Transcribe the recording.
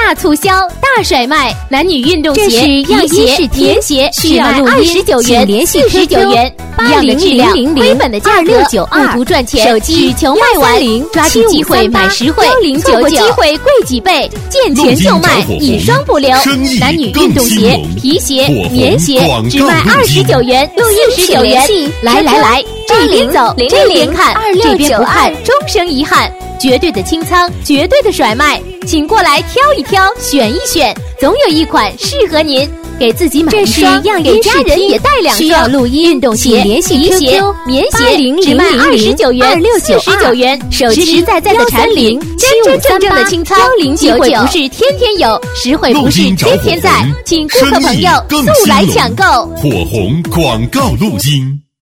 大促销、大甩卖，男女运动鞋、皮鞋、棉鞋需要录音 29元、 联系 49元，一样的质量，亏本的价格，不图赚钱，手机只求卖完，抓紧机会买实惠，错过机会贵几倍，见钱就卖，一双不留。男女运动鞋、皮鞋、棉鞋只卖29元、49元，来，这边走，这边看，这边不看，终生遗憾。绝对的清仓，绝对的甩卖，请过来挑一挑，选一选，总有一款适合您。给自己买一双，给家人也带2双。需要录音、运动鞋、皮鞋、棉鞋，只卖29元、49元，手机实在的蝉铃，真正的清仓，机会不是天天有，实惠不是天天在，请顾客朋友速来抢购。 火红广告录音。